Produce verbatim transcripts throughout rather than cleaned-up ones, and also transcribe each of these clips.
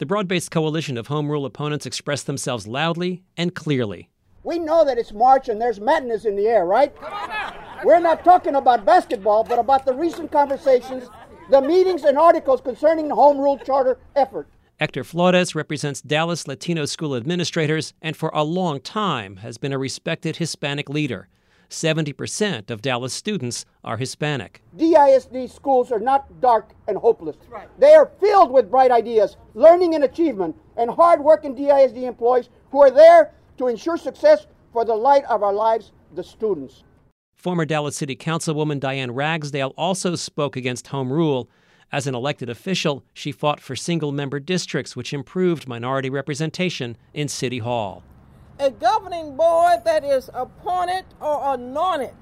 The broad-based coalition of home rule opponents expressed themselves loudly and clearly. We know that it's March and there's madness in the air, right? We're not talking about basketball, but about the recent conversations, the meetings and articles concerning the home rule charter effort. Hector Flores represents Dallas Latino school administrators and for a long time has been a respected Hispanic leader. seventy percent of Dallas students are Hispanic. D I S D schools are not dark and hopeless. Right. They are filled with bright ideas, learning and achievement, and hard-working D I S D employees who are there to ensure success for the light of our lives, the students. Former Dallas City Councilwoman Diane Ragsdale also spoke against home rule. As an elected official, she fought for single-member districts, which improved minority representation in City Hall. A governing board that is appointed or anointed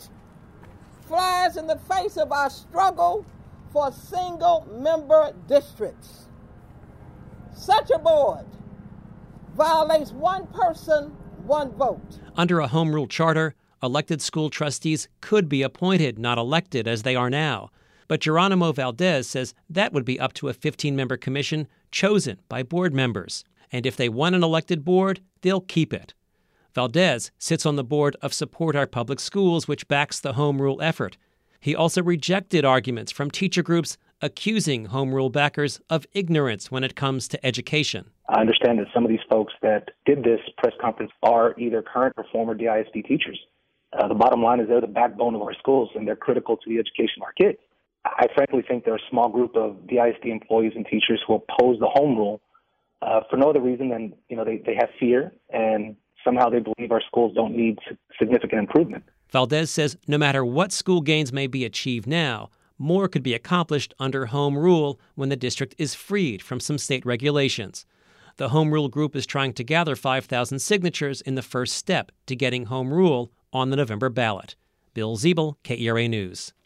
flies in the face of our struggle for single-member districts. Such a board violates one person, one vote. Under a home rule charter, elected school trustees could be appointed, not elected, as they are now. But Geronimo Valdez says that would be up to a fifteen-member commission chosen by board members. And if they want an elected board, they'll keep it. Valdez sits on the board of Support Our Public Schools, which backs the home rule effort. He also rejected arguments from teacher groups accusing home rule backers of ignorance when it comes to education. I understand that some of these folks that did this press conference are either current or former D I S D teachers. Uh, the bottom line is they're the backbone of our schools, and they're critical to the education of our kids. I frankly think there are a small group of D I S D employees and teachers who oppose the home rule uh, for no other reason than, you know, they, they have fear and somehow they believe our schools don't need significant improvement. Valdez says no matter what school gains may be achieved now, more could be accomplished under home rule when the district is freed from some state regulations. The home rule group is trying to gather five thousand signatures in the first step to getting home rule on the November ballot. Bill Ziebel, K E R A News.